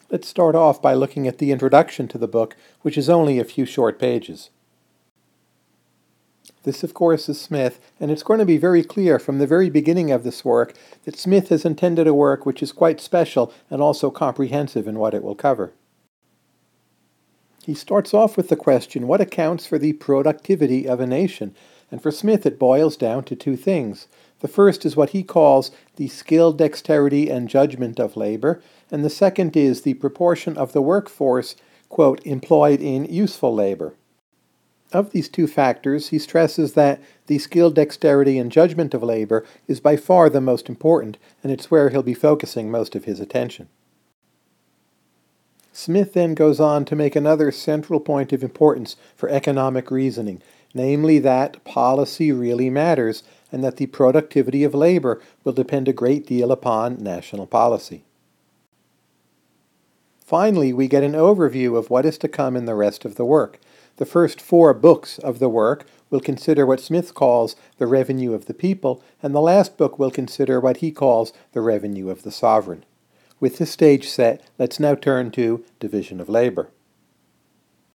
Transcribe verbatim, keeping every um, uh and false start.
Let's start off by looking at the introduction to the book, which is only a few short pages. This, of course, is Smith, and it's going to be very clear from the very beginning of this work that Smith has intended a work which is quite special and also comprehensive in what it will cover. He starts off with the question, what accounts for the productivity of a nation? And for Smith, it boils down to two things. The first is what he calls the skill, dexterity, and judgment of labor, and the second is the proportion of the workforce, quote, employed in useful labor. Of these two factors, he stresses that the skill, dexterity, and judgment of labor is by far the most important, and it's where he'll be focusing most of his attention. Smith then goes on to make another central point of importance for economic reasoning, namely that policy really matters and that the productivity of labor will depend a great deal upon national policy. Finally, we get an overview of what is to come in the rest of the work. The first four books of the work will consider what Smith calls the revenue of the people, and the last book will consider what he calls the revenue of the sovereign. With this stage set, let's now turn to division of labor.